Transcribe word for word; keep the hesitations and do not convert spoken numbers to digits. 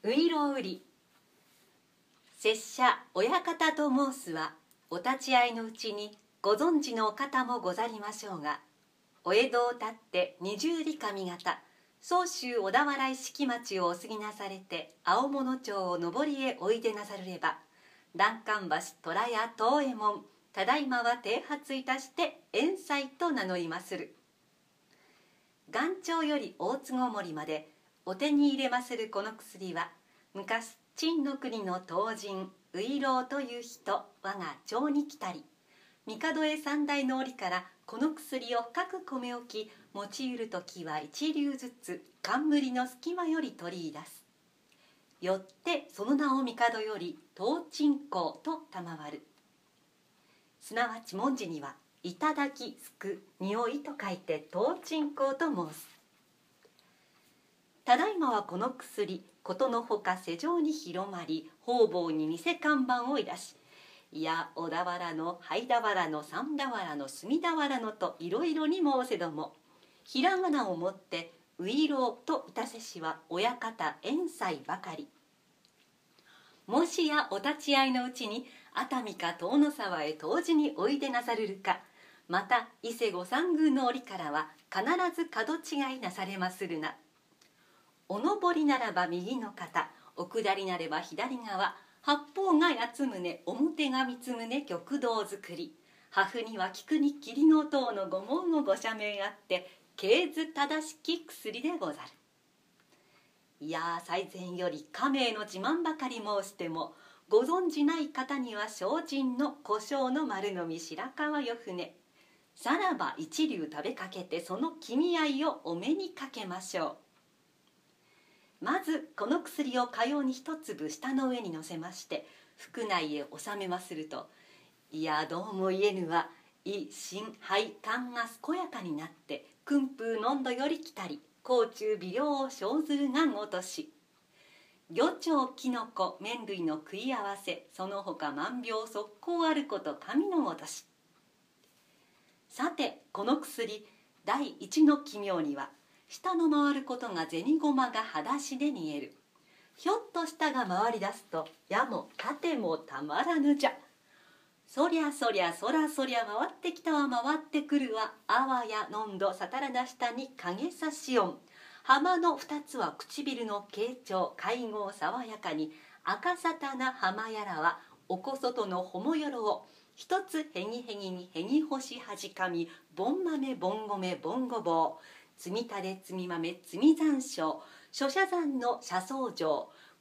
ういろう売り。拙者親方と申すは、お立ち会いのうちにご存知のお方もござりましょうが、お江戸をたって二十里上方、総州小田原敷町をお過ぎなされて、青物町を上りへおいでなさるれば、欄干橋虎屋東右衛門、ただいまは剃髪いたして遠斎と名乗りまする。元朝より大坪森までお手に入れまするこの薬は、昔陳の国の唐人ういろうという人我が町に来たり、帝へ三代の折からこの薬を深く米置き、用いる時は一粒ずつ冠の隙間より取り出す。よってその名を帝より東鎮香と賜る。すなわち文字には、いただきすく匂いと書いて東鎮香と申す。ただいまはこの薬、ことのほか世上に広まり、方々に偽看板をいだし、いや小田原の灰俵の三俵の隅俵のといろいろに申せども、ひらがなをもってういろうといたせしは親方遠斎ばかり。もしやお立ち会いのうちに熱海か遠野沢へ同時においでなされるか、また伊勢御三宮の折からは必ず角違いなされまするな。お上りならば右の肩、お下りなれば左側、八方が八つ宗、表が三つ宗、玉堂作り。破風には菊に霧の塔の御門をご赦免あって、経図正しき薬でござる。いや最前より家名の自慢ばかり申しても、ご存じない方には精進の胡椒の丸のみ白川よ船。さらば一流食べかけて、その君合いをお目にかけましょう。まずこの薬をかように一粒舌の上にのせまして、腹内へ収めますると、いやどうも言えぬは、胃心肺肝が健やかになって、訓風飲んどより来たり、甲虫微量を生ずるがん落とし、魚腸きのこ麺類の食い合わせ、その他万病速攻あること神のごとし。さてこの薬第一の奇妙には、下の回ることが銭駒が裸足で煮える。ひょっと下が回り出すと、矢も盾もたまらぬじゃ。そりゃそりゃそらそりゃ回ってきたは回ってくるわ。あわやのんどさたらな下に影差し音。浜の二つは唇の傾聴、会合爽やかに。赤さたな浜やらはおこそとのほもよろを。一つへぎへぎにへぎ干しはじかみ、ぼん豆ぼん米ぼんごぼう。積みたれ積み豆積み山椒、諸社山の車窓城、